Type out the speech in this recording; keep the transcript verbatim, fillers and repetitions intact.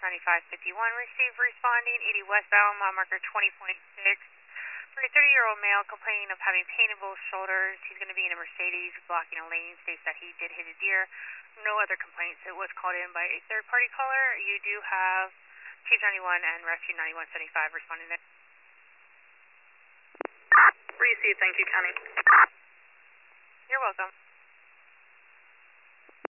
seventy-five fifty-one, receive responding eighty westbound, mile marker twenty point six. For a thirty-year-old male complaining of having painful shoulders, he's going to be in a Mercedes blocking a lane, states that he did hit a deer. No other complaints. It was called in by a third-party caller. You do have Chief ninety-one and Rescue ninety-one seventy-five responding there. Receive, thank you, County. You're welcome.